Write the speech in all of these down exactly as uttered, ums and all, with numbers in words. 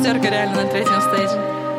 шестерка реально на третьем стейдже.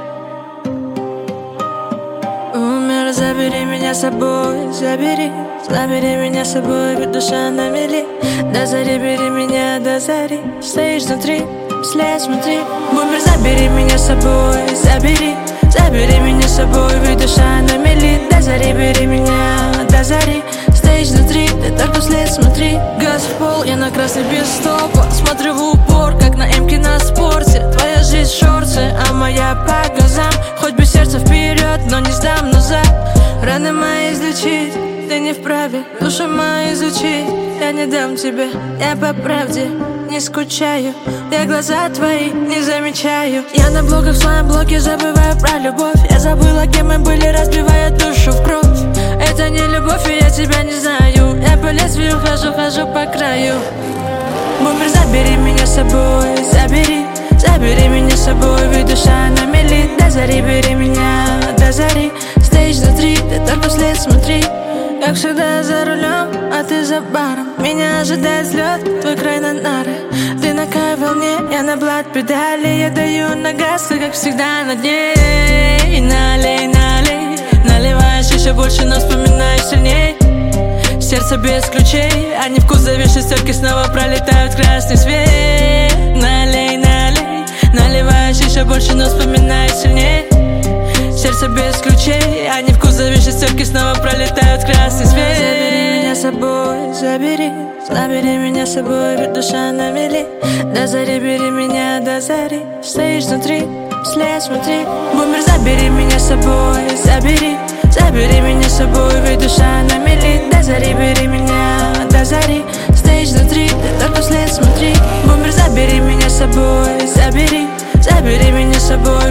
Умер, забери меня с собой, забери. Забери меня с собой, ведь душа на мели. До зари, бери меня до зари. Стоишь внутри, след смотри. Бумер, забери меня с собой, забери. Забери меня с собой, ведь душа на мели. До зари, бери меня до зари. Стоишь внутри, ты только вслед смотри. Газ в пол, я на красный без стопа. Смотрю в упор, как на эмке на спорте. Твоя жизнь в шорте, а моя по глазам. Хоть бы сердце вперед, но не сдам назад. Раны мои излечить ты не вправе, душу мою изучить я не дам тебе, я по правде не скучаю. Я глаза твои не замечаю. Я на блогах в своем блоге забываю про любовь. Я забыла, кем мы были, разбивая душу в кровь. Это не любовь, и я тебя не знаю. Я по лезвию хожу, хожу по краю. Бумер, забери меня с собой, забери. Забери меня с собой, ведь душа на мели. До зари, бери меня до зари. Стоишь внутри, ты только вслед смотри. Как всегда за рулем, а ты за баром. Меня ожидает взлет, твой край на нары. Ты на кай волне, я на блат педали. Я даю на газ, ты как всегда на дне. И налей, налей. Наливаешь еще больше, но вспоминаешь сильней. Сердце без ключей, они в кузове шестерки снова пролетают красный свет. Налей, налей. Наливаешь еще больше, но вспоминаешь сильней. Сердце без ключей, они в кузове шестерки снова пролетают красный свет. Забери меня с собой, забери. Забери меня с собой, ведь душа на мели. До зари, бери меня до зари. Стоишь внутри, вслед смотри. Бумер, забери меня с собой, забери. Забери меня с собой, ведь душа на мели. До зари, бери меня до зари. Стоишь внутри, ты только вслед смотри. Бумер, забери меня с собой, забери. Забери меня с собой,